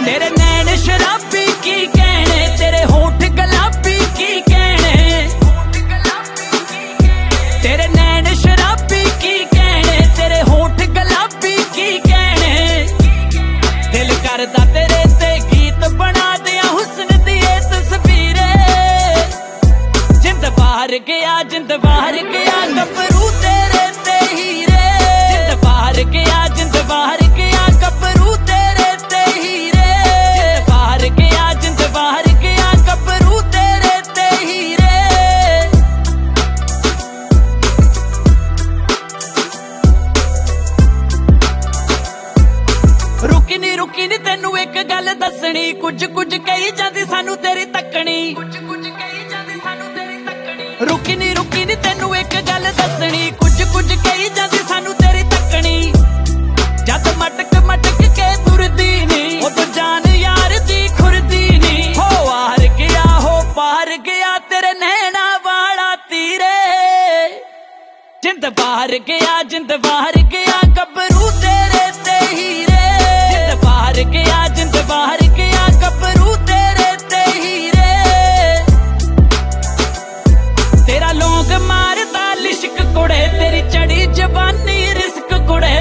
तेरे नैन शराबी की कहने, तेरे होठ गुलाबी की कहने, तेरे नैन शराबी की कहने, तेरे होठ गुलाबी की कहने। दिल करदा तेरे ते गीत बना दिया हुस्न दी तस्वीरें। जिंद बाहर गया गबरू तेरे ते हीरे। जिंद बाहर गया गबरू तेरे ते हीरे। जिंद बाहर गया गबरू तेरे ते हीरे। रुकी नी तेनू एक गल दसनी, कुछ कही जांदी सानू तेरी तकनी। रुकी नी तेनू एक गल दसनी, कुछ कही जांदी सानू तेरी तकनी। जद मटक के तुरदी नी, उदों जान यार दी खुरदी नी। हो पार गया तेरे नैना वाला तीरे। जिंद बाहर गया गबरू तेरे ते हीरे। जिंद बाहर गया गबरू तेरे ते हीरे। तेरा लौंग मारदा लिश्क कुड़े, तेरी चढ़ी जवानी रिस्क कुड़े।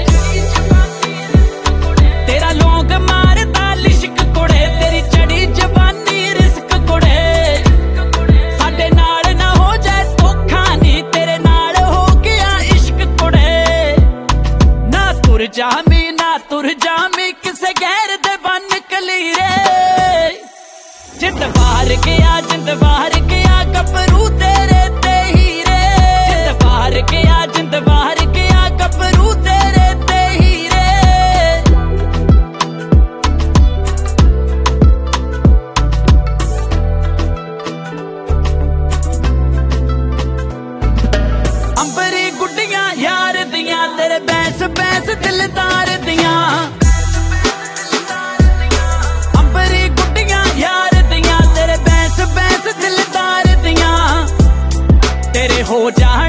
तेरा लौंग मारदा लिश्क कुड़े, तेरी चढ़ी जवानी रिस्क कुड़े। साडे नाल ना हो जाए धोखा नी, तेरे नाल हो गया इश्क कुड़े। ना तुर जामी किसे गैर दे बन कलीरे। जिंद बाहर गया गबरू तेरे ते हीरे। जिंद बाहर गया गबरू तेरे ते हीरे। अंबरी गुड्डियां यार दियां, तेरे बैंस दिलदार दियां। अंबरी गुड्डियां यार दियां, तेरे बैंस दिलदार दियां। तेरे हो जान